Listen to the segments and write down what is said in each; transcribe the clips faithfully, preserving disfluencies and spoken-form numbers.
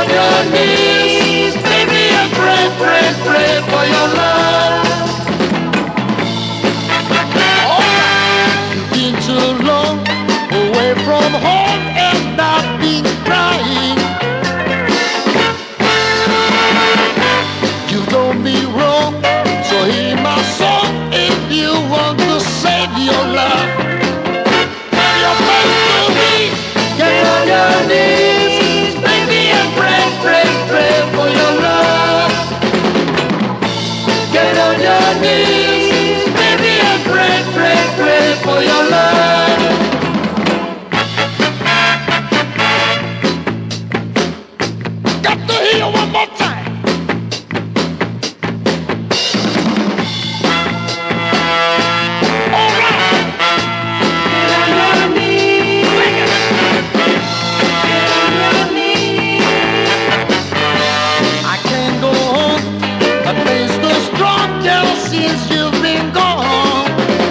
on your knees, baby, and pray, pray, pray for your love. Oh, you've been too long away from home and I've been crying. You've done me wrong, so hear my song if you want to save your love. Tell your friends to me, get on your knees, baby, and pray, pray, pray for your love. Get on your knees, baby, and pray, pray, pray for your love. Got to hear one more time. Since you've been gone,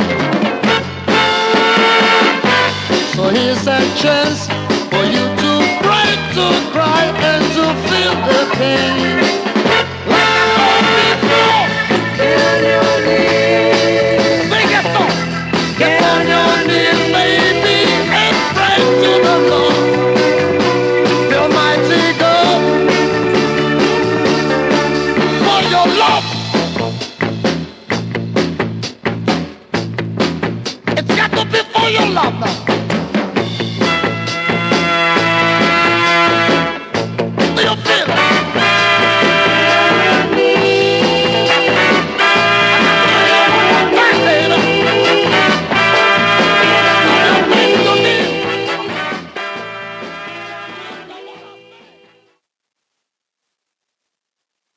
so here's a chance for you to cry, to cry, and to feel the pain. Like I told before, get on your knees. Sing it song. Get on your knees, baby, and pray to the Lord, the Almighty God, for your love. It's got to be for your love now.